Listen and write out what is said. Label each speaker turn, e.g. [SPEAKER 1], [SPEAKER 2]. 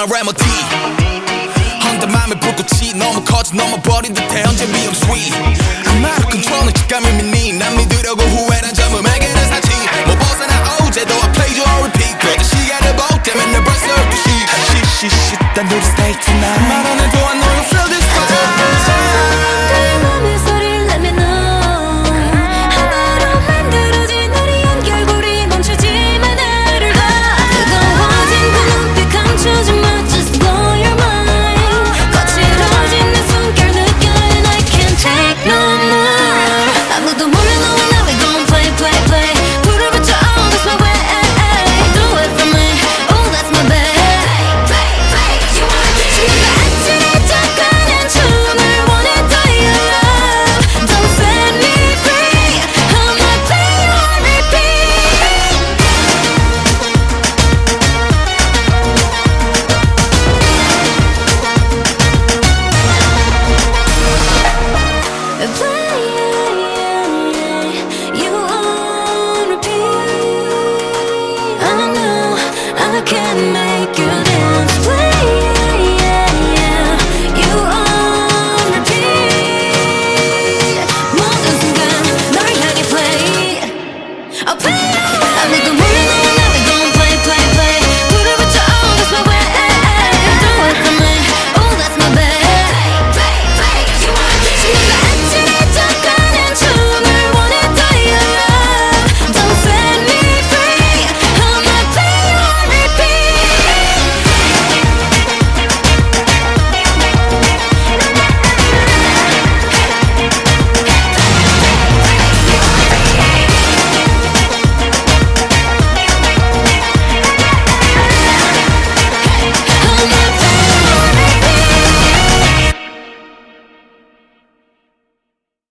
[SPEAKER 1] my remedy. 헌데 맘에 불꽃이 너무 커져 넘어버린 듯해 언제 위험 sweet. I'm out of control은 직감을 믿니 난 믿으려고 후회란 점을 매개는 사치. 못 벗어나 어제도 I played you on repeat. 그때 시간을 볼 때면 내 벌써 12시. Shit, 난 우리 stay tonight.